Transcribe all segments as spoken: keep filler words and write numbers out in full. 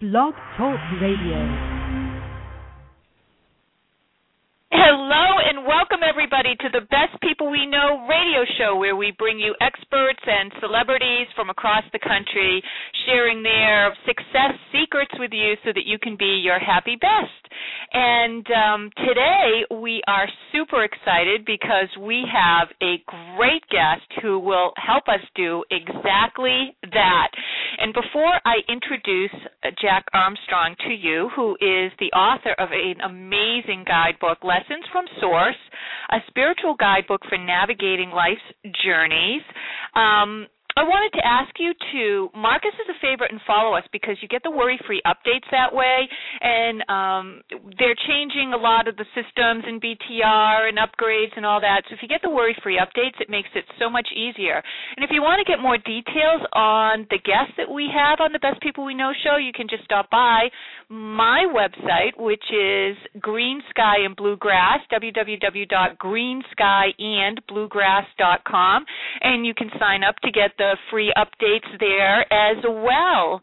Blog Talk Radio. Hello and welcome everybody to the Best People We Know radio show, where we bring you experts and celebrities from across the country sharing their success secrets with you so that you can be your happy best. And um, today we are super excited because we have a great guest who will help us do exactly that. And before I introduce Jack Armstrong to you, who is the author of an amazing guidebook, Lessons from Source, a spiritual guidebook for navigating life's journeys, um, I wanted to ask you to mark us as a favorite and follow us, because you get the worry-free updates that way, and um, they're changing a lot of the systems in B T R and upgrades and all that. So if you get the worry-free updates, it makes it so much easier. And if you want to get more details on the guests that we have on the Best People We Know show, you can just stop by my website, which is Green Sky and Bluegrass, w w w dot green sky and bluegrass dot com, and you can sign up to get the the free updates there as well.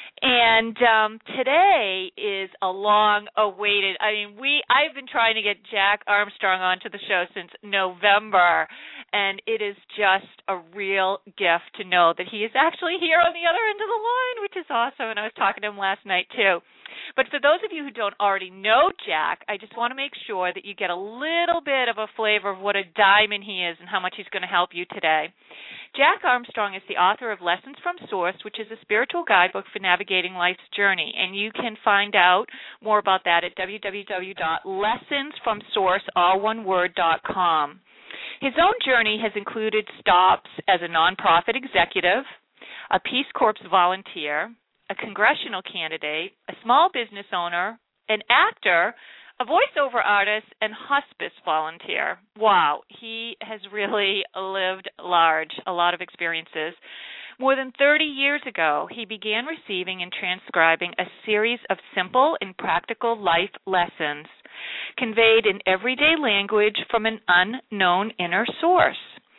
And um, today is a long-awaited. I mean, we I've been trying to get Jack Armstrong onto the show since November, and it is just a real gift to know that he is actually here on the other end of the line, which is awesome. And I was talking to him last night too. But for those of you who don't already know Jack, I just want to make sure that you get a little bit of a flavor of what a diamond he is and how much he's going to help you today. Jack Armstrong is the author of Lessons from Source, which is a spiritual guidebook for navigating life's journey. And you can find out more about that at w w w dot lessons from source, all one word, dot com. His own journey has included stops as a nonprofit executive, a Peace Corps volunteer, a congressional candidate, a small business owner, an actor, a voiceover artist, and hospice volunteer. Wow, he has really lived large, a lot of experiences. More than thirty years ago, he began receiving and transcribing a series of simple and practical life lessons conveyed in everyday language from an unknown inner source.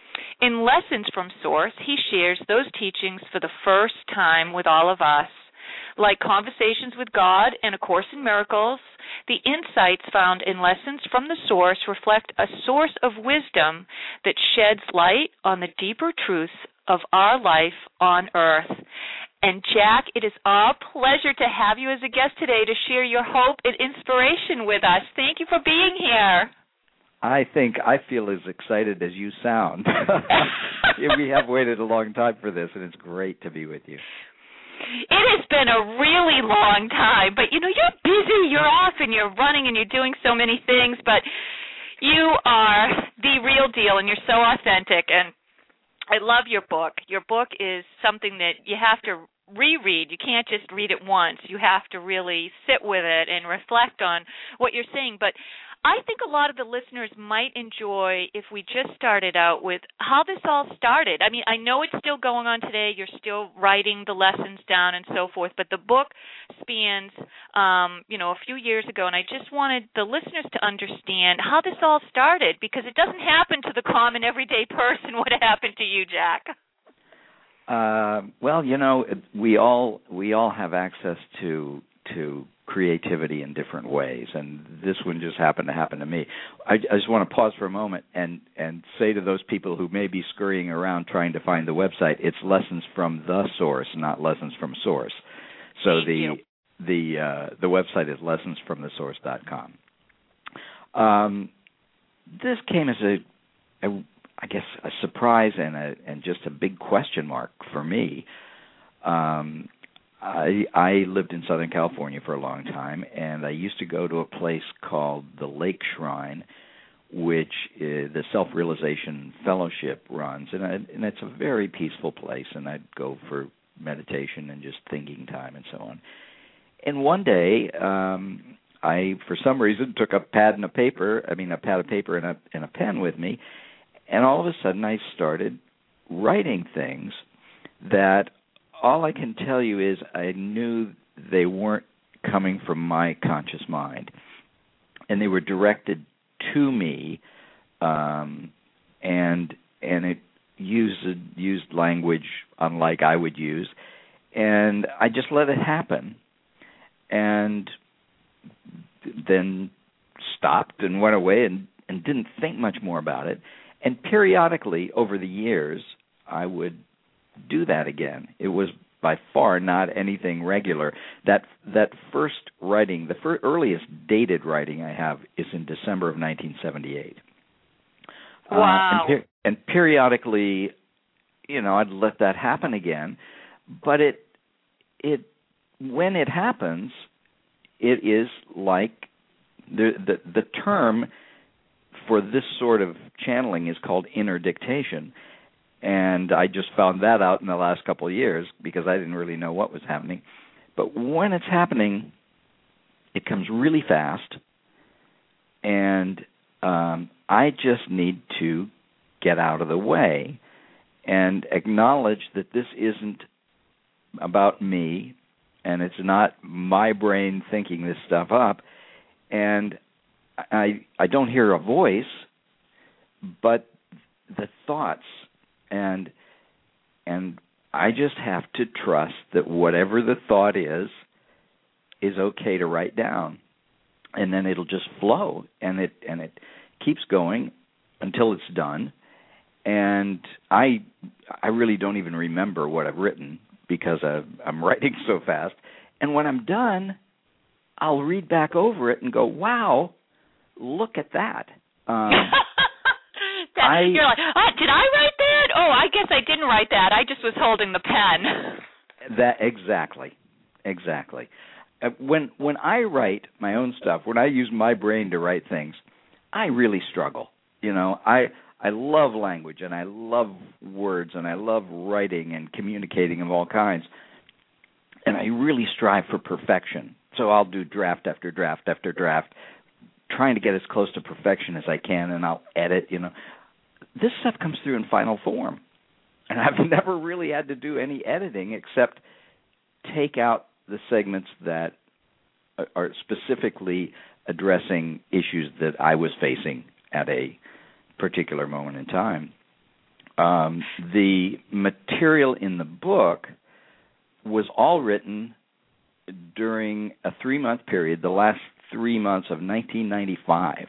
In Lessons from Source, he shares those teachings for the first time with all of us. Like Conversations with God and A Course in Miracles, the insights found in Lessons from the Source reflect a source of wisdom that sheds light on the deeper truths of our life on earth. And Jack, it is our pleasure to have you as a guest today to share your hope and inspiration with us. Thank you for being here. I think I feel as excited as you sound. We have waited a long time for this, and it's great to be with you. It has been a really long time, but, you know, you're busy, you're off, and you're running, and you're doing so many things, but you are the real deal, and you're so authentic, and I love your book. Your book is something that you have to reread. You can't just read it once. You have to really sit with it and reflect on what you're saying, but I think a lot of the listeners might enjoy if we just started out with how this all started. I mean, I know it's still going on today. You're still writing the lessons down and so forth, but the book spans, um, you know, a few years ago, and I just wanted the listeners to understand how this all started, because it doesn't happen to the common everyday person what happened to you, Jack. Uh, well, you know, we all we all have access to to creativity in different ways, and this one just happened to happen to me. I, I just want to pause for a moment and, and say to those people who may be scurrying around trying to find the website, it's Lessons from the Source, not Lessons from Source. So Thank the you. the uh, the website is lessons from the source dot com. Um, this came as a, a I guess a surprise and a and just a big question mark for me. Um, I, I lived in Southern California for a long time, and I used to go to a place called the Lake Shrine, which is the Self-Realization Fellowship runs, and, I, and it's a very peaceful place, and I'd go for meditation and just thinking time and so on. And one day, um, I, for some reason, took a pad and a paper, I mean a pad of paper and a, and a pen with me, and all of a sudden I started writing things that all I can tell you is I knew they weren't coming from my conscious mind, and they were directed to me, um, and and it used used language unlike I would use, and I just let it happen. and then stopped and went away and, and didn't think much more about it. And periodically over the years, I would do that again. It was by far not anything regular. That that first writing, the fir- earliest dated writing I have is in December of nineteen seventy-eight. Wow. Uh, and, per- and periodically, you know, I'd let that happen again. But it it when it happens, it is like the the, the term for this sort of channeling is called inner dictation. And I just found that out in the last couple of years because I didn't really know what was happening. But when it's happening, it comes really fast, and um, I just need to get out of the way and acknowledge that this isn't about me, and it's not my brain thinking this stuff up. And I I don't hear a voice, but the thoughts, and and I just have to trust that whatever the thought is is okay to write down, and then it'll just flow, and it and it keeps going until it's done. And I I really don't even remember what I've written because I, I'm writing so fast. And when I'm done, I'll read back over it and go, wow, look at that. Um, that I, you're like, oh, did I write that? Oh, I guess I didn't write that. I just was holding the pen. That exactly, exactly. Uh, when when I write my own stuff, when I use my brain to write things, I really struggle. You know, I I love language and I love words and I love writing and communicating of all kinds, and I really strive for perfection. So I'll do draft after draft after draft, trying to get as close to perfection as I can, and I'll edit, you know. This stuff comes through in final form, and I've never really had to do any editing except take out the segments that are specifically addressing issues that I was facing at a particular moment in time. Um, the material in the book was all written during a three-month period, the last three months of nineteen ninety-five.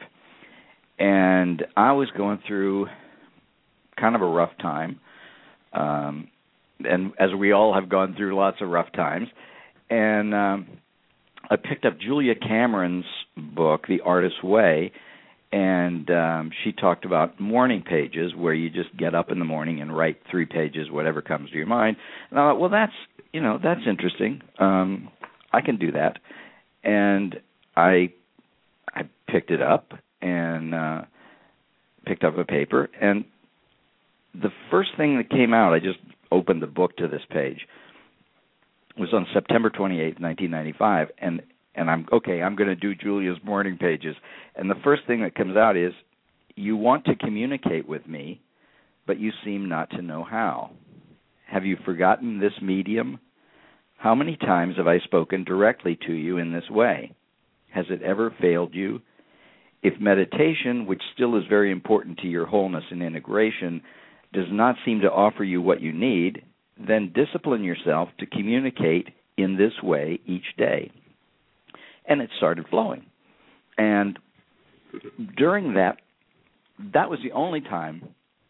And I was going through kind of a rough time, um, and as we all have gone through lots of rough times. And um, I picked up Julia Cameron's book, The Artist's Way, and um, she talked about morning pages where you just get up in the morning and write three pages, whatever comes to your mind. And I thought, well, that's, you know, that's interesting. Um, I can do that. And I I picked it up and uh, picked up a paper, and the first thing that came out, I just opened the book to this page, was on September twenty-eighth, nineteen ninety-five, and, and I'm, okay, I'm going to do Julia's morning pages. And the first thing that comes out is, you want to communicate with me, but you seem not to know how. Have you forgotten this medium? How many times have I spoken directly to you in this way? Has it ever failed you? If meditation, which still is very important to your wholeness and integration, does not seem to offer you what you need, then discipline yourself to communicate in this way each day. And it started flowing. And during that, that was the only time,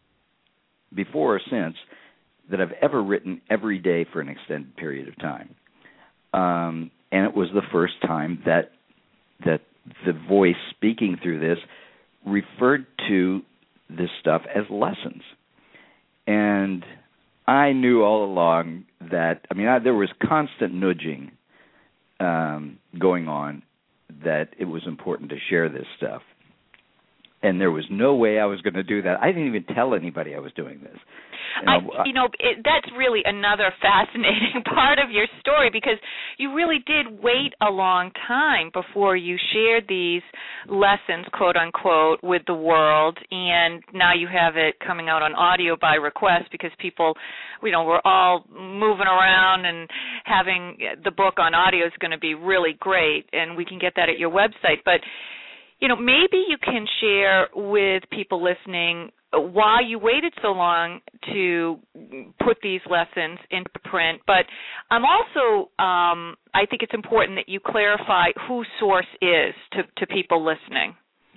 before or since, that I've ever written every day for an extended period of time. Um, and it was the first time that that the voice speaking through this referred to this stuff as lessons. And I knew all along that, I mean, I, there was constant nudging um, going on that it was important to share this stuff. And there was no way I was going to do that. I didn't even tell anybody I was doing this. You know, I, you know it, that's really another fascinating part of your story, because you really did wait a long time before you shared these lessons, quote unquote, with the world, and now you have it coming out on audio by request because people, you know, we're all moving around, and having the book on audio is going to be really great, and we can get that at your website. But you know, maybe you can share with people listening why you waited so long to put these lessons into print. But I'm also, um, I think it's important that you clarify who Source is to, to people listening.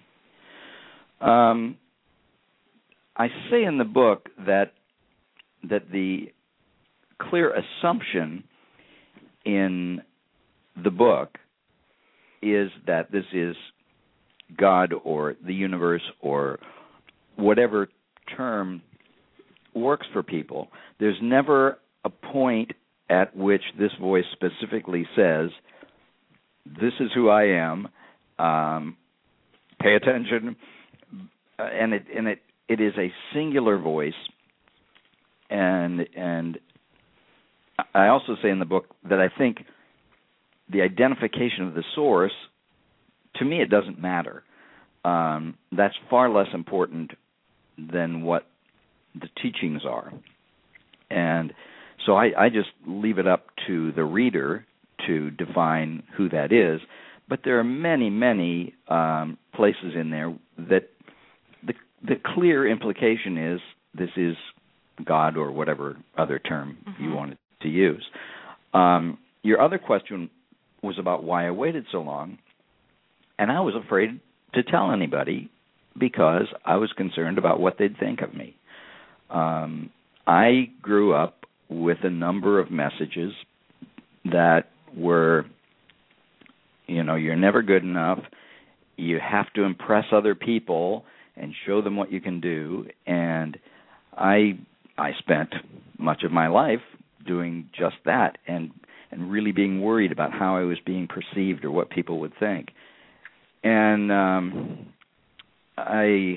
Um, I say in the book that that the clear assumption in the book is that this is God or the universe or whatever term works for people. There's never a point at which this voice specifically says, this is who I am, um, pay attention, uh, and it and it, it is a singular voice, and and I also say in the book that I think the identification of the source, to me, it doesn't matter. Um, that's far less important than what the teachings are. And so I, I just leave it up to the reader to define who that is. But there are many, many um, places in there that the, the clear implication is this is God or whatever other term mm-hmm. you wanted to use. Um, your other question was about why I waited so long, and I was afraid to tell anybody because I was concerned about what they'd think of me. Um, I grew up with a number of messages that were, you know, you're never good enough, you have to impress other people and show them what you can do, and I I spent much of my life doing just that and and really being worried about how I was being perceived or what people would think. And um, I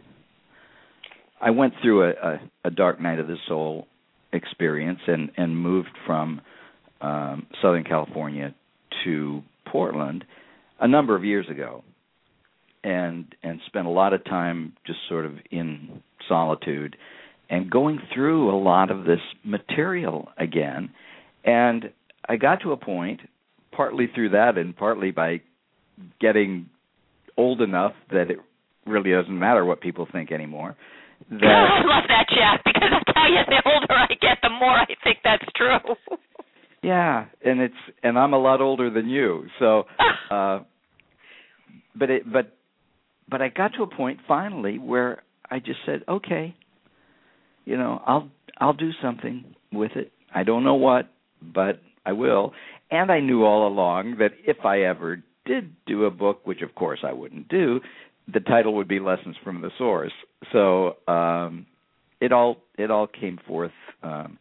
I went through a, a, a dark night of the soul experience and, and moved from um, Southern California to Portland a number of years ago, and and spent a lot of time just sort of in solitude and going through a lot of this material again. And I got to a point, partly through that and partly by getting old enough that it really doesn't matter what people think anymore. That, I love that, Jack, because I tell you, the older I get, the more I think that's true. Yeah, and it's and I'm a lot older than you, so. Uh, but it but but I got to a point finally where I just said, okay, you know, I'll I'll do something with it. I don't know what, but I will. And I knew all along that if I ever did do a book, which of course I wouldn't do, the title would be Lessons from the Source. So um, it all it all came forth. Um,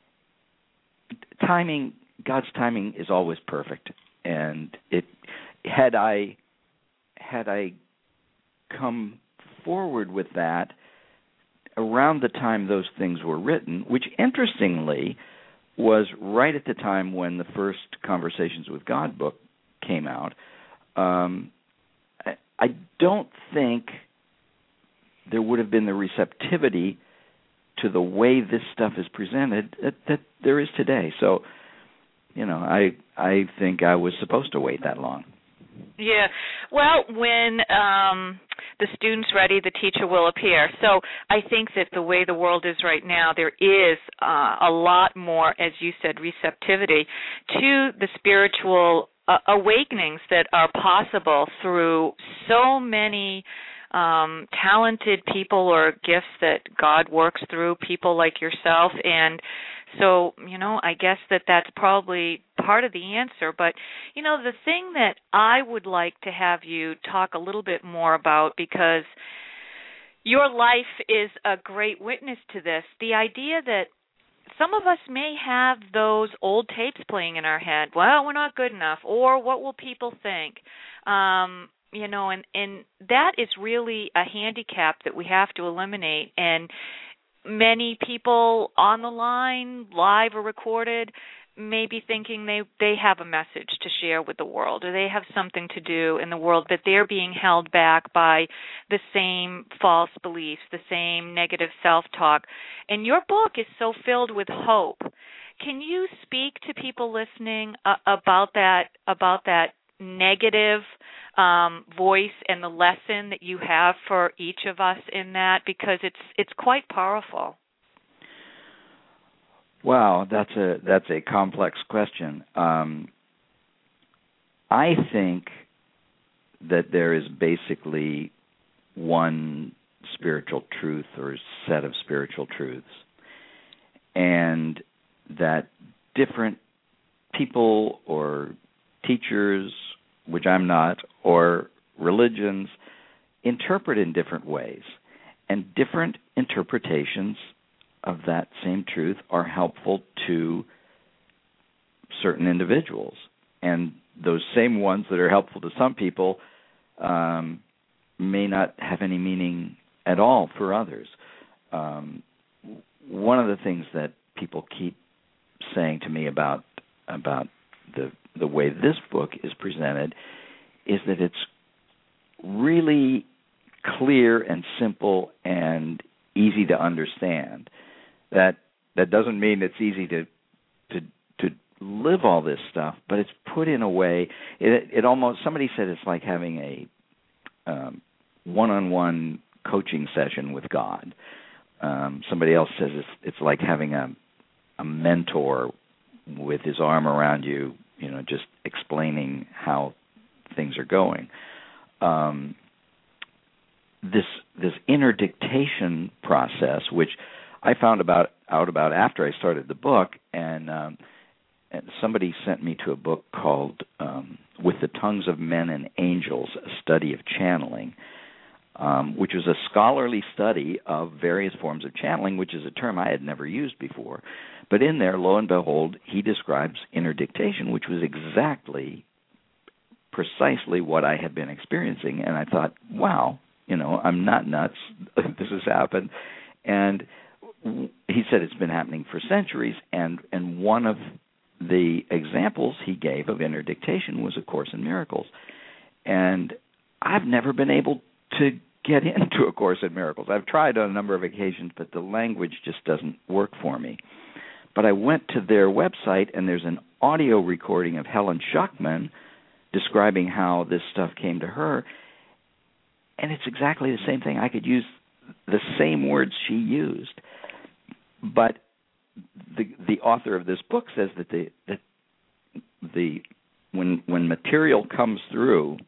timing, God's timing is always perfect, and it had I had I come forward with that around the time those things were written, which interestingly was right at the time when the first Conversations with God book came out. Um, I, I don't think there would have been the receptivity to the way this stuff is presented that, that there is today. So, you know, I I think I was supposed to wait that long. Yeah. Well, when um, the student's ready, the teacher will appear. So I think that the way the world is right now, there is uh, a lot more, as you said, receptivity to the spiritual uh, awakenings that are possible through so many um, talented people or gifts that God works through, people like yourself. And so, you know, I guess that that's probably part of the answer. But, you know, the thing that I would like to have you talk a little bit more about, because your life is a great witness to this, the idea that some of us may have those old tapes playing in our head. Well, we're not good enough, or what will people think? Um, you know, and, and that is really a handicap that we have to eliminate. And many people on the line, live or recorded, may be thinking they, they have a message to share with the world, or they have something to do in the world, but they're being held back by the same false beliefs, the same negative self-talk. And your book is so filled with hope. Can you speak to people listening uh, about that, about that negative um, voice and the lesson that you have for each of us in that? Because it's it's quite powerful. Wow, that's a that's a complex question. Um, I think that there is basically one spiritual truth or set of spiritual truths, and that different people or teachers, which I'm not, or religions interpret in different ways, and different interpretations of that same truth are helpful to certain individuals. And those same ones that are helpful to some people um, may not have any meaning at all for others. Um, one of the things that people keep saying to me about about the the way this book is presented is that it's really clear and simple and easy to understand. That that doesn't mean it's easy to to to live all this stuff, but it's put in a way. It, it almost somebody said it's like having a um, one-on-one coaching session with God. Um, somebody else says it's it's like having a a mentor with his arm around you, you know, just explaining how things are going. Um, this this inner dictation process, which I found about out about after I started the book, and, um, and somebody sent me to a book called um, With the Tongues of Men and Angels, A Study of Channeling, um, which was a scholarly study of various forms of channeling, which is a term I had never used before. But in there, lo and behold, he describes inner dictation, which was exactly, precisely what I had been experiencing. And I thought, wow, you know, I'm not nuts. This has happened. And he said it's been happening for centuries, and, and one of the examples he gave of inner dictation was A Course in Miracles. And I've never been able to get into A Course in Miracles. I've tried on a number of occasions, but the language just doesn't work for me. But I went to their website, and there's an audio recording of Helen Schuckman describing how this stuff came to her, and it's exactly the same thing. I could use the same words she used. But the the author of this book says that the that the when when material comes through,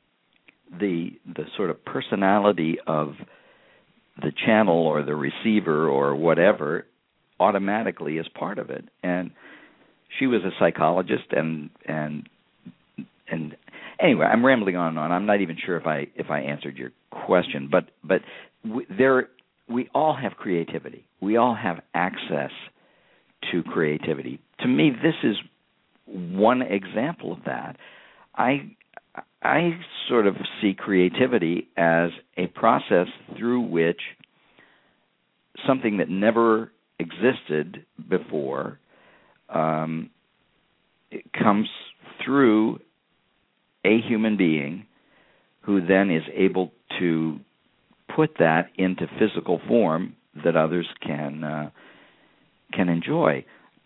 the the sort of personality of the channel or the receiver or whatever automatically is part of it. And she was a psychologist, and and and anyway, I'm rambling on and on. I'm not even sure if I if I answered your question, but but w- there. We all have creativity. We all have access to creativity. To me, this is one example of that. I I sort of see creativity as a process through which something that never existed before um, it comes through a human being who then is able to put that into physical form that others can uh, can enjoy.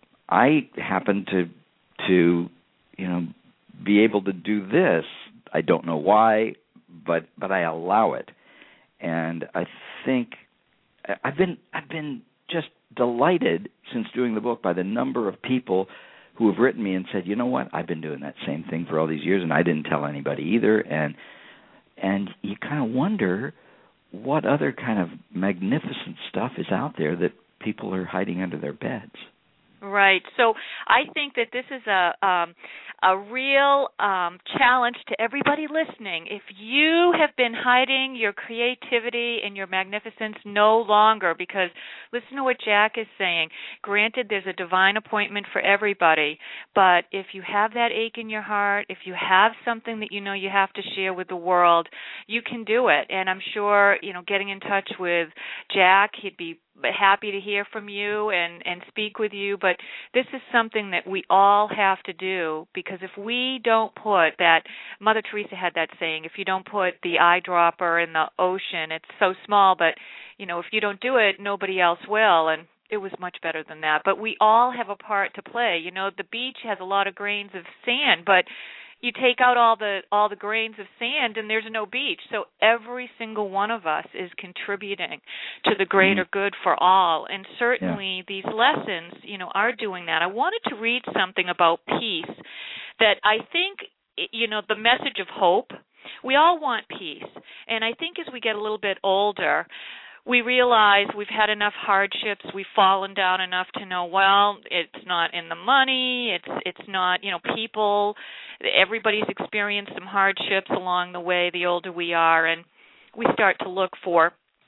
I happen to to you know be able to do this. I don't know why, but but I allow it, and I think I've been I've been just delighted since doing the book by the number of people who have written me and said, you know what, I've been doing that same thing for all these years, and I didn't tell anybody either, and and you kind of wonder what other kind of magnificent stuff is out there that people are hiding under their beds. Right. So I think that this is a um, a real um, challenge to everybody listening. If you have been hiding your creativity and your magnificence no longer, because listen to what Jack is saying. Granted, there's a divine appointment for everybody, but if you have that ache in your heart, if you have something that you know you have to share with the world, you can do it. And I'm sure, you know, getting in touch with Jack, he'd be happy to hear from you and, and speak with you, but this is something that we all have to do, because if we don't put that, Mother Teresa had that saying, if you don't put the eyedropper in the ocean, it's so small, but, you know, if you don't do it, nobody else will, and it was much better than that. But we all have a part to play. You know, the beach has a lot of grains of sand, but you take out all the all the grains of sand and there's no beach. So every single one of us is contributing to the greater mm-hmm. good for all. And certainly yeah. these lessons, you know, are doing that. I wanted to read something about peace that I think, you know, the message of hope. We all want peace. And I think as we get a little bit older, we realize we've had enough hardships, we've fallen down enough to know, well, it's not in the money, it's it's not, you know, people, everybody's experienced some hardships along the way the older we are, and we start to look for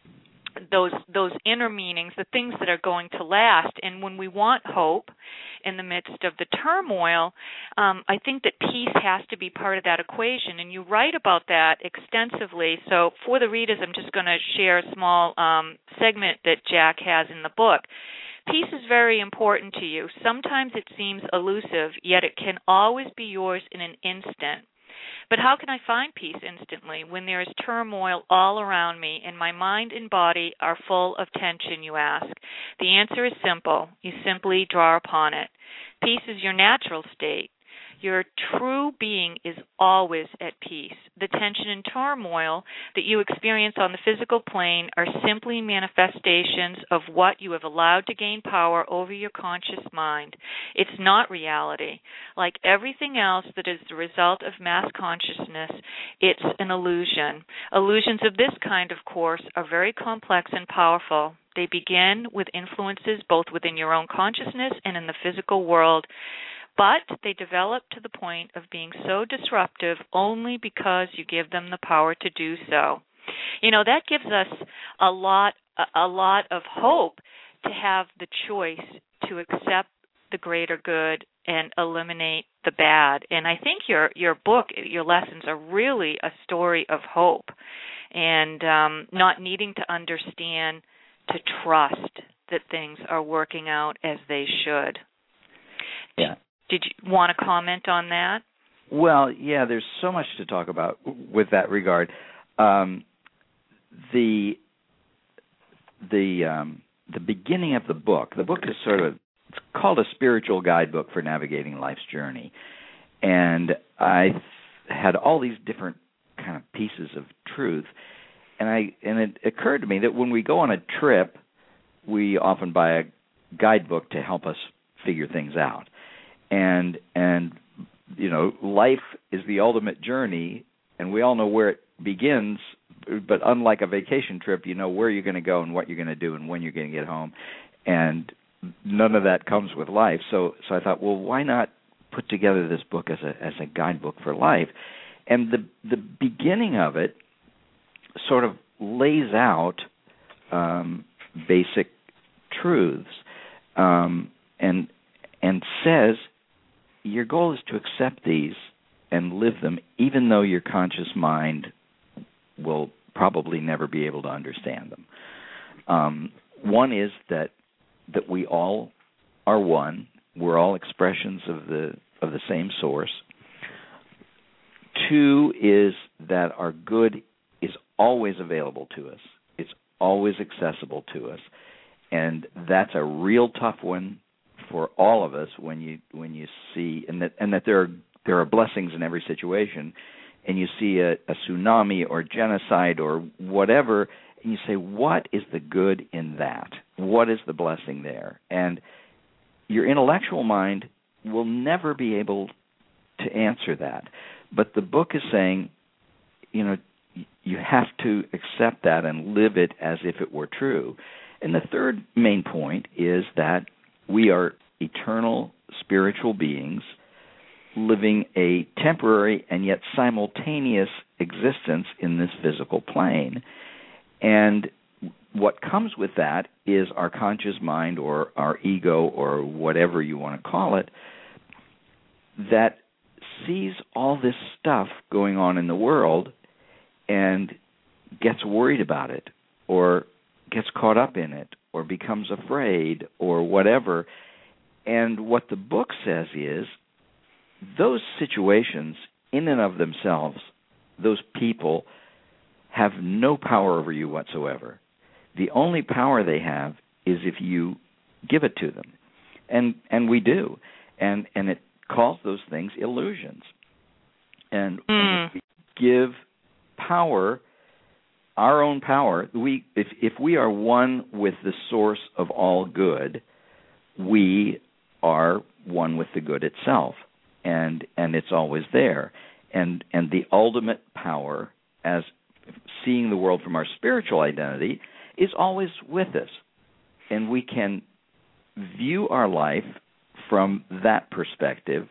those those inner meanings, the things that are going to last. And when we want hope in the midst of the turmoil, um, I think that peace has to be part of that equation. And you write about that extensively. So for the readers, I'm just going to share a small um, segment that Jack has in the book. Peace is very important to you. Sometimes it seems elusive, yet it can always be yours in an instant. But how can I find peace instantly when there is turmoil all around me and my mind and body are full of tension, you ask? The answer is simple. You simply draw upon it. Peace is your natural state. Your true being is always at peace. The tension and turmoil that you experience on the physical plane are simply manifestations of what you have allowed to gain power over your conscious mind. It's not reality. Like everything else that is the result of mass consciousness, it's an illusion. Illusions of this kind, of course, are very complex and powerful. They begin with influences both within your own consciousness and in the physical world. But they develop to the point of being so disruptive only because you give them the power to do so. You know, that gives us a lot a lot of hope to have the choice to accept the greater good and eliminate the bad. And I think your your book, your lessons are really a story of hope and um, not needing to understand, to trust that things are working out as they should. Yeah. Did you want to comment on that? Well, yeah, there's so much to talk about with that regard. Um, the the um, the beginning of the book, the book is sort of, it's called a spiritual guidebook for navigating life's journey. And I had all these different kind of pieces of truth. And I and it occurred to me that when we go on a trip, we often buy a guidebook to help us figure things out. And, and you know, life is the ultimate journey, and we all know where it begins, but unlike a vacation trip, you know where you're going to go and what you're going to do and when you're going to get home, and none of that comes with life. So so I thought, well, why not put together this book as a as a guidebook for life? And the the beginning of it sort of lays out um, basic truths um, and and says, your goal is to accept these and live them, even though your conscious mind will probably never be able to understand them. Um, one is that that we all are one. We're all expressions of the of the same source. Two is that our good is always available to us. It's always accessible to us, and that's a real tough one for all of us when you when you see and that and that there are there are blessings in every situation, and you see a, a tsunami or genocide or whatever, and you say, what is the good in that? What is the blessing there? And your intellectual mind will never be able to answer that. But the book is saying, you know, you have to accept that and live it as if it were true. And the third main point is that we are eternal spiritual beings living a temporary and yet simultaneous existence in this physical plane. And what comes with that is our conscious mind or our ego or whatever you want to call it that sees all this stuff going on in the world and gets worried about it or gets caught up in it or becomes afraid or whatever. And what the book says is those situations in and of themselves, those people have no power over you whatsoever. The only power they have is if you give it to them. And and we do. And and it calls those things illusions. and, Mm. and give power, our own power. We, if if we are one with the source of all good, we are one with the good itself, and and it's always there. And and the ultimate power, as seeing the world from our spiritual identity, is always with us, and we can view our life from that perspective,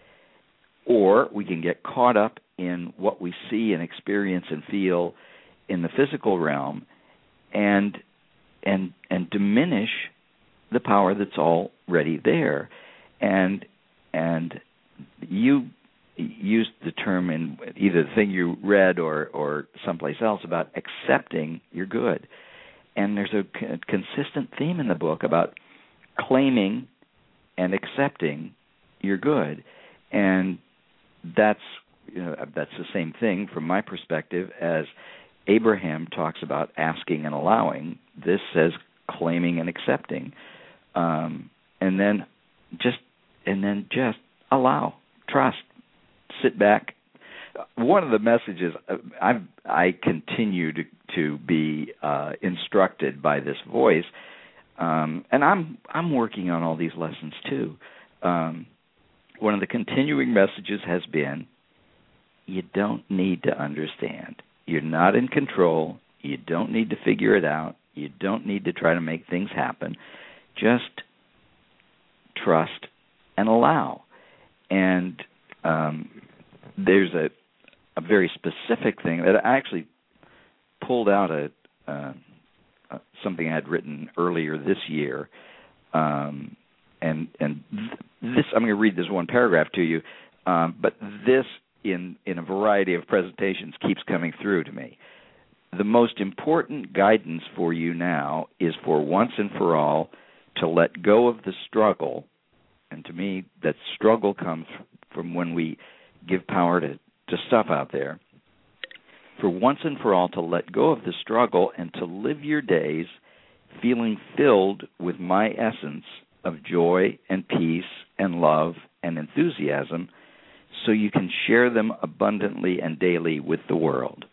or we can get caught up in what we see and experience and feel in the physical realm, and and and diminish the power that's already there. And and you used the term in either the thing you read or or someplace else about accepting your good. And there's a c- consistent theme in the book about claiming and accepting your good, and that's you know, that's the same thing from my perspective as Abraham talks about asking and allowing. This says claiming and accepting, um, and then just and then just allow, trust, sit back. One of the messages I I continue to to be uh, instructed by this voice, um, and I'm I'm working on all these lessons too. Um, one of the continuing messages has been, you don't need to understand. You're not in control. You don't need to figure it out. You don't need to try to make things happen. Just trust and allow. And um, there's a, a very specific thing that I actually pulled out a uh, uh, something I had written earlier this year, um, and and th- this I'm going to read this one paragraph to you, um, but this in in a variety of presentations keeps coming through to me. The most important guidance for you now is for once and for all to let go of the struggle, and to me that struggle comes from when we give power to, to stuff out there, for once and for all to let go of the struggle and to live your days feeling filled with my essence of joy and peace and love and enthusiasm, so you can share them abundantly and daily with the world.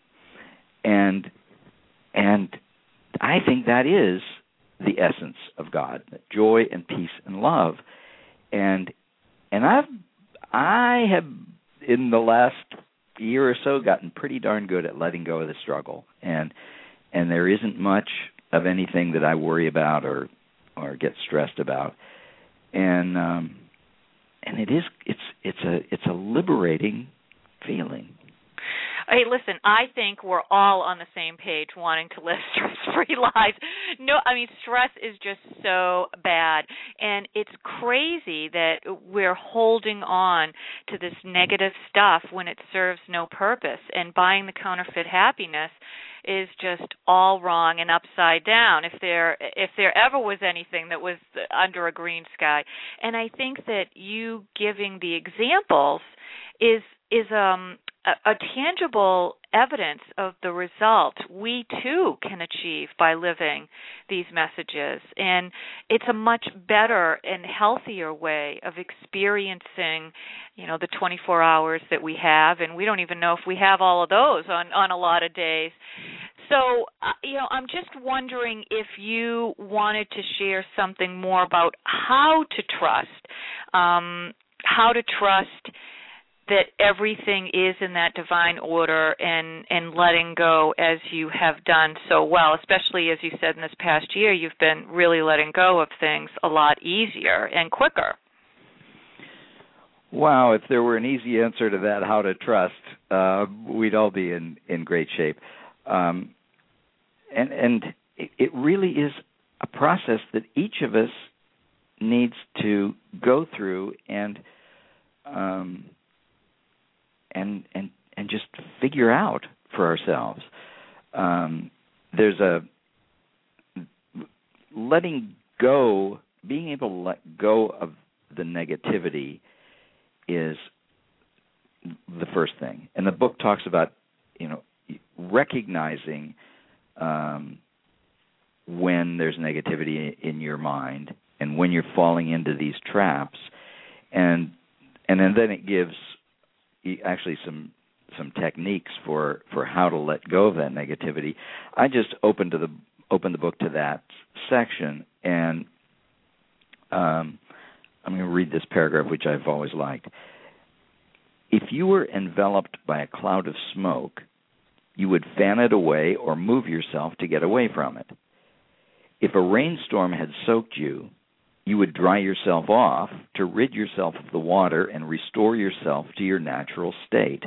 And and I think that is the essence of God, joy and peace and love. And and I've I have in the last year or so gotten pretty darn good at letting go of the struggle. And and there isn't much of anything that I worry about or or get stressed about. And um And it is it's it's a it's a liberating feeling. Hey, listen, I think we're all on the same page wanting to live stress-free lives. No, I mean, stress is just so bad. And it's crazy that we're holding on to this negative stuff when it serves no purpose. And buying the counterfeit happiness is just all wrong and upside down, if there if there ever was anything that was under a green sky. And I think that you giving the examples is is um, a, a tangible evidence of the result we too can achieve by living these messages. And it's a much better and healthier way of experiencing, you know, the twenty-four hours that we have, and we don't even know if we have all of those on, on a lot of days. So, uh, you know, I'm just wondering if you wanted to share something more about how to trust, um, how to trust that everything is in that divine order and, and letting go as you have done so well, especially as you said in this past year, you've been really letting go of things a lot easier and quicker. Wow, if there were an easy answer to that, how to trust, uh, we'd all be in, in great shape. Um, and and it, it really is a process that each of us needs to go through and um, and and and just figure out for ourselves. Um, there's a letting go, being able to let go of the negativity is the first thing. And the book talks about, you know, recognizing um, when there's negativity in your mind and when you're falling into these traps, and and then, then it gives actually some some techniques for, for how to let go of that negativity, I just opened to the opened the book to that section, and um, I'm going to read this paragraph, which I've always liked. If you were enveloped by a cloud of smoke, you would fan it away or move yourself to get away from it. If a rainstorm had soaked you, you would dry yourself off to rid yourself of the water and restore yourself to your natural state.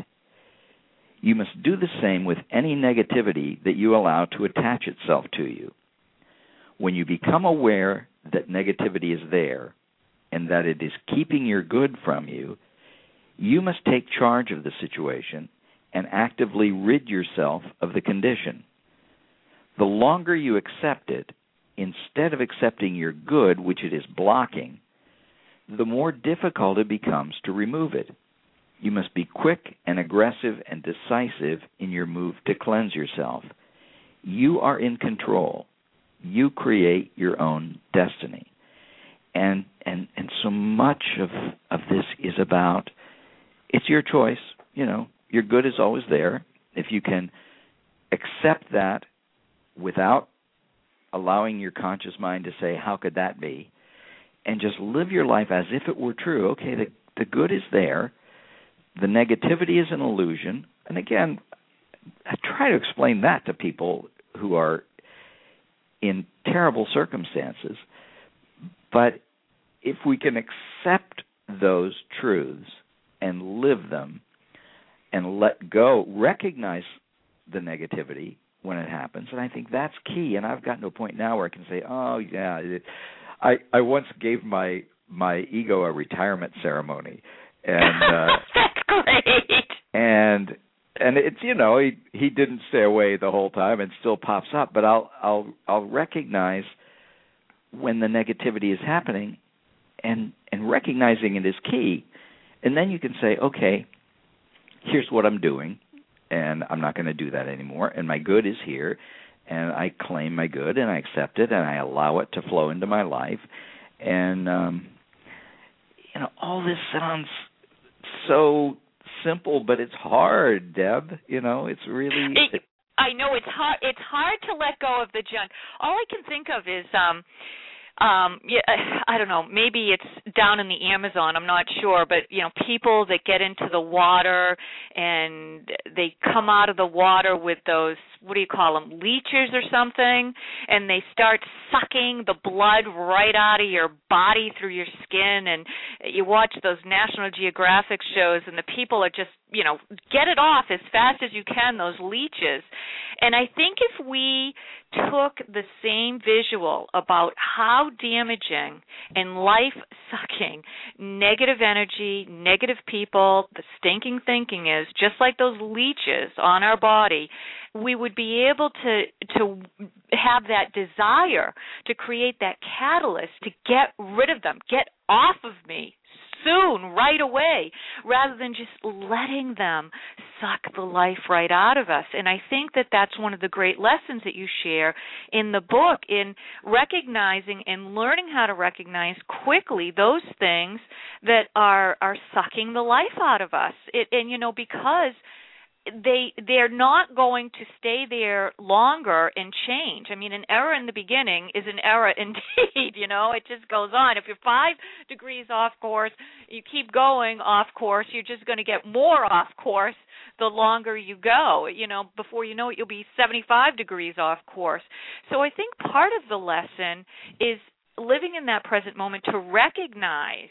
You must do the same with any negativity that you allow to attach itself to you. When you become aware that negativity is there and that it is keeping your good from you, you must take charge of the situation and actively rid yourself of the condition. The longer you accept it, instead of accepting your good, which it is blocking, the more difficult it becomes to remove it. You must be quick and aggressive and decisive in your move to cleanse yourself. You are in control. You create your own destiny. And and and so much of, of this is about, it's your choice. You know, your good is always there. If you can accept that without allowing your conscious mind to say, how could that be? And just live your life as if it were true. Okay, the, the good is there. The negativity is an illusion. And again, I try to explain that to people who are in terrible circumstances. But if we can accept those truths and live them and let go, recognize the negativity when it happens, and I think that's key. And I've gotten to a point now where I can say, oh, yeah, it, I, I once gave my my ego a retirement ceremony. And uh, that's great. And and it's, you know, he he didn't stay away the whole time and still pops up, but I'll I'll I'll recognize when the negativity is happening, and and recognizing it is key. And then you can say, okay, here's what I'm doing, and I'm not going to do that anymore, and my good is here, and I claim my good, and I accept it, and I allow it to flow into my life. And um, you know, all this sounds so simple, but it's hard, Deb. You know, it's really. It, I know it's hard. It's hard to let go of the junk. All I can think of is, um, um, yeah, I don't know. Maybe it's down in the Amazon. I'm not sure, but you know, people that get into the water and they come out of the water with those, what do you call them, leeches or something, and they start sucking the blood right out of your body through your skin, and you watch those National Geographic shows, and the people are just, you know, get it off as fast as you can, those leeches. And I think if we took the same visual about how damaging and life-sucking negative energy, negative people, the stinking thinking is, just like those leeches on our body, we would be able to to have that desire to create that catalyst to get rid of them, get off of me soon, right away, rather than just letting them suck the life right out of us. And I think that that's one of the great lessons that you share in the book, in recognizing and learning how to recognize quickly those things that are are sucking the life out of us. It, and, you know, because they they're not going to stay there longer and change. I mean, an error in the beginning is an error indeed, you know, it just goes on. If you're five degrees off course, you keep going off course, you're just going to get more off course the longer you go. You know, before you know it, you'll be seventy-five degrees off course. So I think part of the lesson is living in that present moment to recognize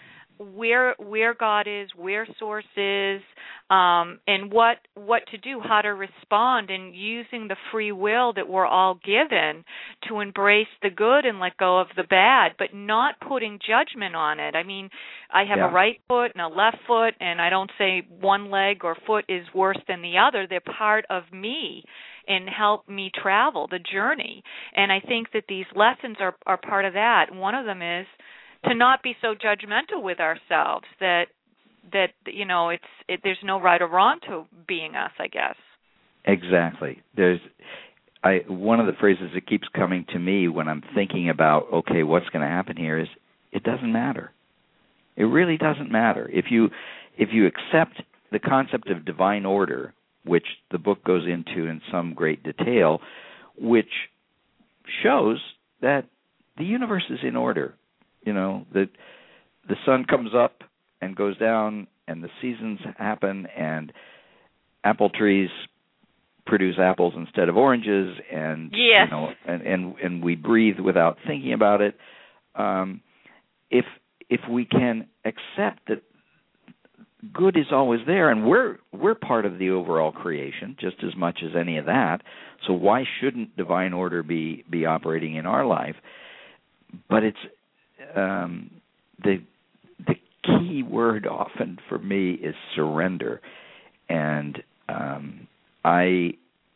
where where God is, where Source is, um, and what what to do, how to respond, and using the free will that we're all given to embrace the good and let go of the bad, but not putting judgment on it. I mean, I have yeah. a right foot and a left foot, and I don't say one leg or foot is worse than the other. They're part of me and help me travel the journey. And I think that these lessons are, are part of that. One of them is to not be so judgmental with ourselves, that that you know it's it, there's no right or wrong to being us, I guess. Exactly. There's I one of the phrases that keeps coming to me when I'm thinking about, okay, what's going to happen here is, it doesn't matter. It really doesn't matter. If you if you accept the concept of divine order, which the book goes into in some great detail, which shows that the universe is in order. You know, that the sun comes up and goes down, and the seasons happen, and apple trees produce apples instead of oranges, and yes. you know, and, and and we breathe without thinking about it. Um, if if we can accept that good is always there, and we're we're part of the overall creation just as much as any of that. So why shouldn't divine order be be operating in our life? But it's um, the the key word often for me is surrender, and um, I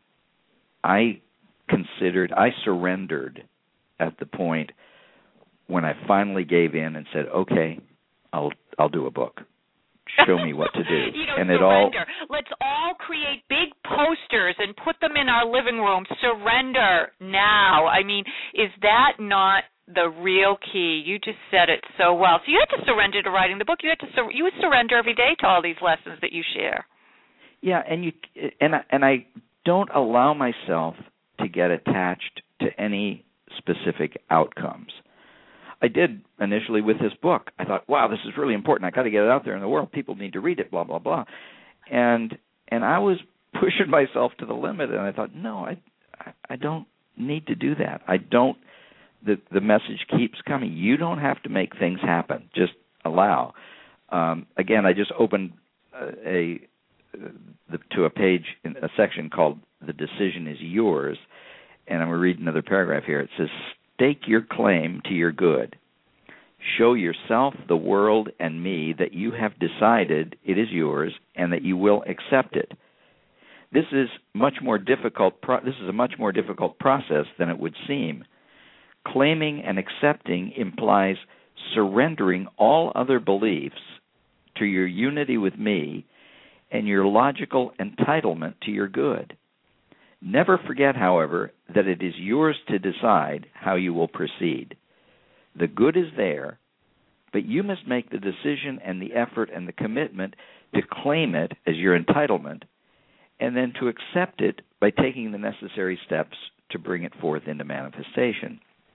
I considered I surrendered at the point when I finally gave in and said, okay, I'll I'll do a book. Show me what to do. you know, and surrender. it all Let's all create big posters and put them in our living room. Surrender now. I mean, is that not the real key? You just said it so well. So you had to surrender to writing the book. You had to sur- you would surrender every day to all these lessons that you share. Yeah, and you and I, and I don't allow myself to get attached to any specific outcomes. I did initially with this book. I thought, wow, this is really important. I got to get it out there in the world. People need to read it, blah, blah, blah. And and I was pushing myself to the limit, and I thought, no, I I don't need to do that. I don't, the, the message keeps coming. You don't have to make things happen. Just allow. Um, again, I just opened a, a the, to a page, in a section called The Decision is Yours, and I'm going to read another paragraph here. It says, stake your claim to your good. Show yourself, the world, and me that you have decided it is yours and that you will accept it. This is much more difficult. Pro- this is a much more difficult process than it would seem. Claiming and accepting implies surrendering all other beliefs to your unity with me and your logical entitlement to your good. Never forget, however, that it is yours to decide how you will proceed. The good is there, but you must make the decision and the effort and the commitment to claim it as your entitlement, and then to accept it by taking the necessary steps to bring it forth into manifestation.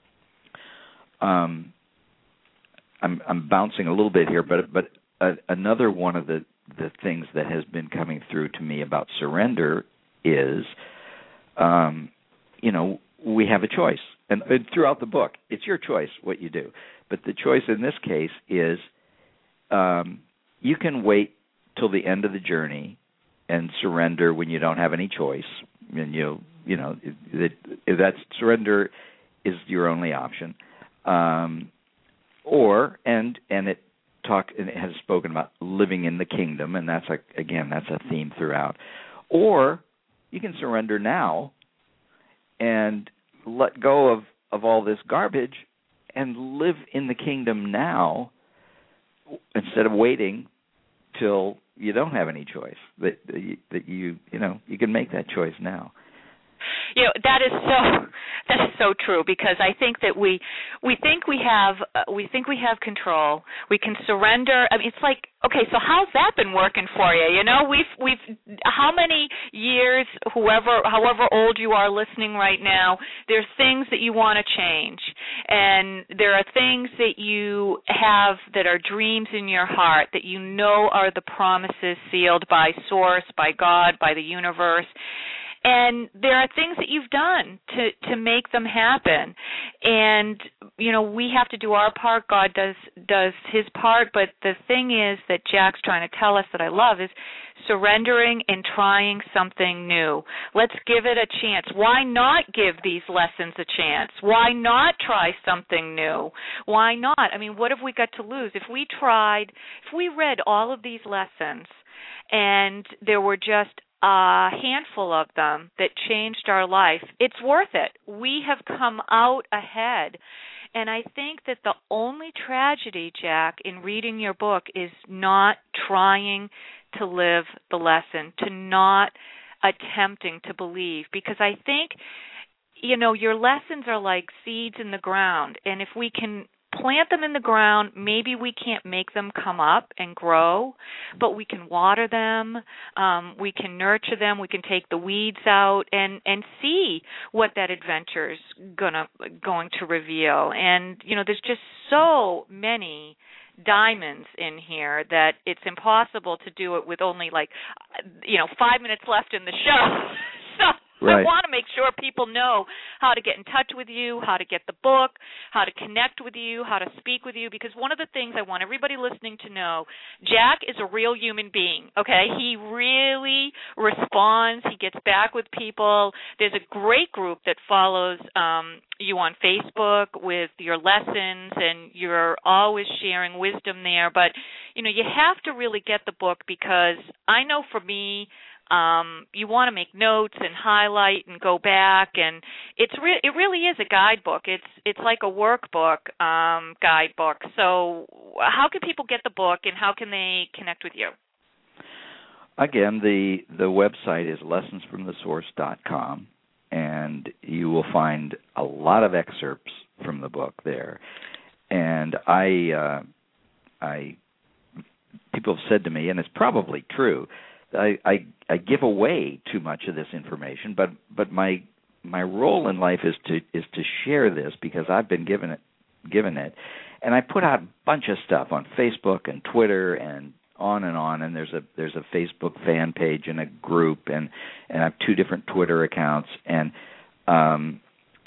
Um, I'm, I'm bouncing a little bit here, but but uh, another one of the, the things that has been coming through to me about surrender is, um, you know, we have a choice. And, and throughout the book, it's your choice what you do. But the choice in this case is um, you can wait till the end of the journey and surrender when you don't have any choice. And you, you know, that that's surrender is your only option. Um, or and and it talk and it has spoken about living in the kingdom, and that's a, again that's a theme throughout. Or you can surrender now and let go of, of all this garbage and live in the kingdom now instead of waiting till you don't have any choice. That, that, you, that you you know you can make that choice now. You know, that is so that is so true, because I think that we we think we have uh, we think we have control. We can surrender. I mean, it's like, okay, so how's that been working for you? You know, we've we've how many years, whoever however old you are listening right now, there's things that you want to change, and there are things that you have that are dreams in your heart that you know are the promises sealed by Source, by God, by the universe. And there are things that you've done to, to make them happen. And, you know, we have to do our part. God does does his part. But the thing is that Jack's trying to tell us that I love is surrendering and trying something new. Let's give it a chance. Why not give these lessons a chance? Why not try something new? Why not? I mean, what have we got to lose? If we tried, if we read all of these lessons and there were just a handful of them that changed our life, it's worth it. We have come out ahead. And I think that the only tragedy, Jack, in reading your book is not trying to live the lesson, to not attempting to believe. Because I think, you know, your lessons are like seeds in the ground. And if we can plant them in the ground. Maybe we can't make them come up and grow, but we can water them. Um, we can nurture them. We can take the weeds out and, and see what that adventure is gonna going to reveal. And you know, there's just so many diamonds in here that it's impossible to do it with only like, you know, five minutes left in the show. So right. I want to make sure people know how to get in touch with you, how to get the book, how to connect with you, how to speak with you, because one of the things I want everybody listening to know, Jack is a real human being, okay? He really responds. He gets back with people. There's a great group that follows um, you on Facebook with your lessons, and you're always sharing wisdom there. But, you know, you have to really get the book, because I know for me, Um, you want to make notes and highlight and go back, and it's re- it really is a guidebook. It's it's like a workbook um, guidebook. So how can people get the book, and how can they connect with you? Again, the the website is lessons from the source dot com, and you will find a lot of excerpts from the book there. And I, uh, I people have said to me, and it's probably true, I, I, I give away too much of this information, but, but my my role in life is to is to share this, because I've been given it given it, and I put out a bunch of stuff on Facebook and Twitter and on and on. And there's a there's a Facebook fan page and a group, and, and I have two different Twitter accounts, and um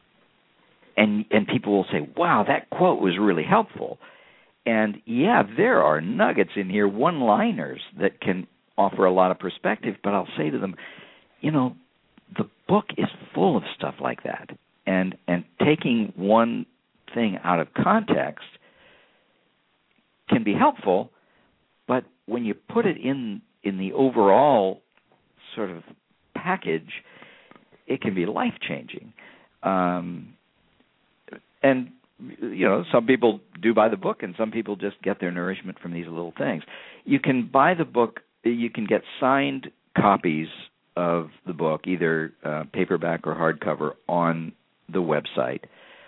and and people will say, "Wow, that quote was really helpful." And yeah, there are nuggets in here, one-liners that can offer a lot of perspective, but I'll say to them, you know, the book is full of stuff like that. And and taking one thing out of context can be helpful, but when you put it in in the overall sort of package, it can be life-changing. Um, and, you know, some people do buy the book, and some people just get their nourishment from these little things. You can buy the book. You can get signed copies of the book, either uh, paperback or hardcover, on the website.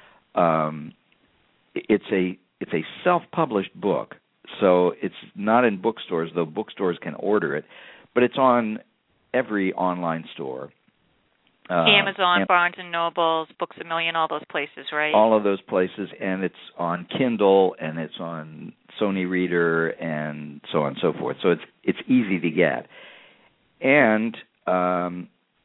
Um, it's a it's a self-published book, so it's not in bookstores, though bookstores can order it, but it's on every online store. Uh, Amazon, and Barnes and Nobles, Books A Million, all those places, right? All of those places, and it's on Kindle, and it's on Sony Reader, and so on and so forth. So it's it's easy to get. And um,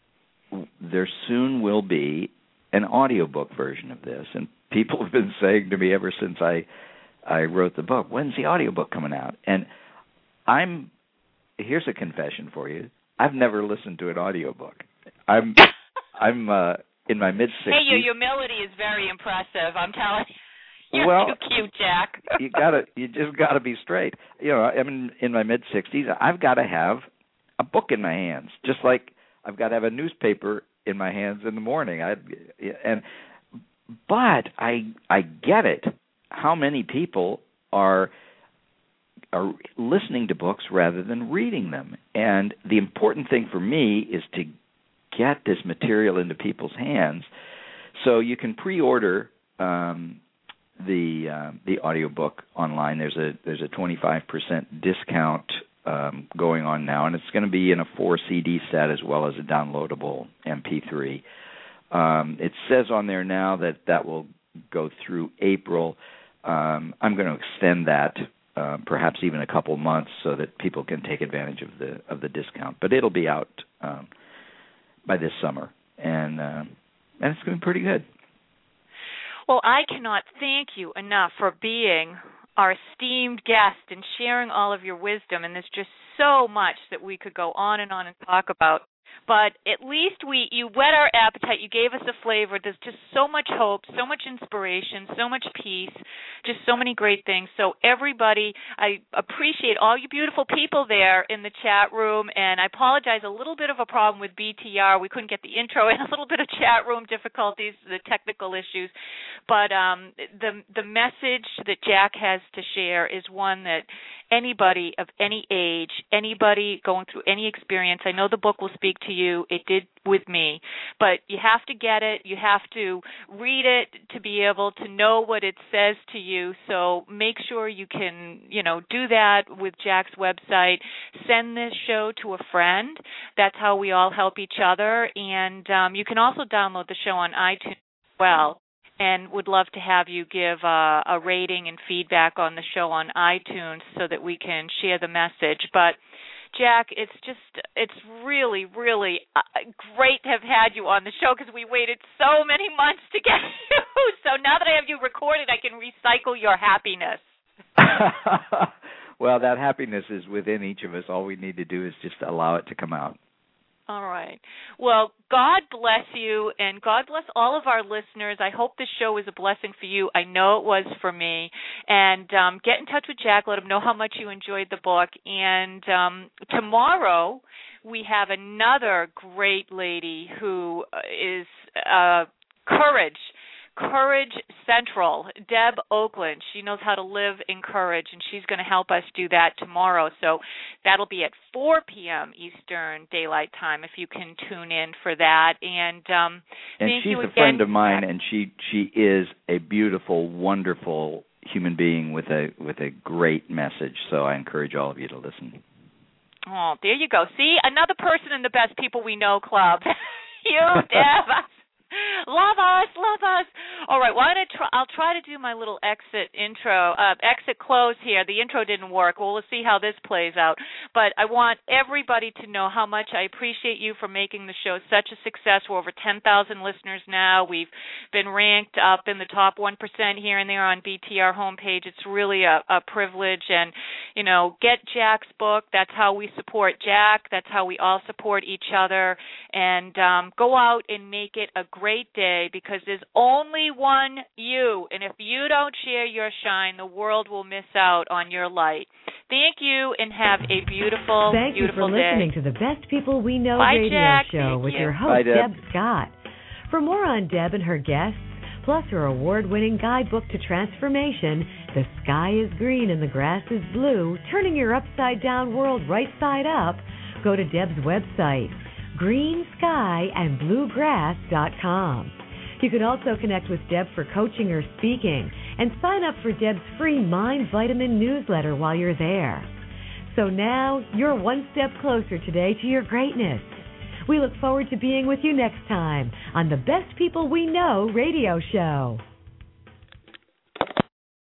there soon will be an audiobook version of this. And people have been saying to me ever since I I wrote the book, "When's the audiobook coming out?" And I'm here's a confession for you. I've never listened to an audiobook. I'm I'm uh, in my mid-sixties. Hey, your humility is very impressive. I'm telling you. You're well, too cute, Jack. you gotta, you just gotta be straight. You know, I'm in, in my mid sixties. I've got to have a book in my hands, just like I've got to have a newspaper in my hands in the morning. I and but I I get it. How many people are are listening to books rather than reading them? And the important thing for me is to get this material into people's hands. So you can pre-order Um, the uh, the audiobook online. There's a there's a twenty-five percent discount um, going on now, and it's going to be in a four C D set as well as a downloadable M P three. Um, it says on there now that that will go through April. Um, I'm going to extend that uh, perhaps even a couple months so that people can take advantage of the of the discount. But it'll be out um, by this summer, and uh, and it's going to be pretty good. Well, I cannot thank you enough for being our esteemed guest and sharing all of your wisdom. And there's just so much that we could go on and on and talk about. But at least we you whet our appetite. You gave us a flavor. There's just so much hope, so much inspiration, so much peace, just so many great things. So everybody, I appreciate all you beautiful people there in the chat room. And I apologize, a little bit of a problem with B T R. We couldn't get the intro in, a little bit of chat room difficulties, the technical issues. But um, the the message that Jack has to share is one that anybody of any age, anybody going through any experience. I know the book will speak to you. It did with me. But you have to get it. You have to read it to be able to know what it says to you. So make sure you can, you know, do that with Jack's website. Send this show to a friend. That's how we all help each other. And um, you can also download the show on iTunes as well. And would love to have you give uh, a rating and feedback on the show on iTunes so that we can share the message. But Jack, it's just, it's really, really uh, great to have had you on the show because we waited so many months to get you. So now that I have you recorded, I can recycle your happiness. Well, that happiness is within each of us. All we need to do is just allow it to come out. All right. Well, God bless you, and God bless all of our listeners. I hope this show was a blessing for you. I know it was for me. And um, get in touch with Jack. Let him know how much you enjoyed the book. And um, tomorrow we have another great lady who is uh, Courage. Courage Central, Deb Oakland. She knows how to live in courage, and she's going to help us do that tomorrow. So that'll be at four p.m. Eastern Daylight Time if you can tune in for that. And um, and thank she's you a again. friend of mine, and she she is a beautiful, wonderful human being with a with a great message. So I encourage all of you to listen. Oh, there you go. See, another person in the Best People We Know Club. You, Deb. Love us, love us. All right, well, I'm gonna try, I'll try to do my little exit intro, uh, exit close here. The intro didn't work. Well, we'll see how this plays out. But I want everybody to know how much I appreciate you for making the show such a success. We're over ten thousand listeners now. We've been ranked up in the top one percent here and there on B T R homepage. It's really a, a privilege. And, you know, get Jack's book. That's how we support Jack. That's how we all support each other. And um, go out and make it a great day because there's only one you, and if you don't share your shine, the world will miss out on your light. Thank you, and have a beautiful, Thank beautiful you for day. listening to the Best People We Know Bye, radio Jack. show Thank with you. your host, Bye, Deb. Deb Scott. For more on Deb and her guests, plus her award-winning guidebook to transformation, The Sky is Green and the Grass is Blue, Turning Your Upside-Down World Right Side Up, go to Deb's website, green sky and blue grass dot com. You can also connect with Deb for coaching or speaking and sign up for Deb's free Mind Vitamin newsletter while you're there. So now you're one step closer today to your greatness. We look forward to being with you next time on the Best People We Know radio show.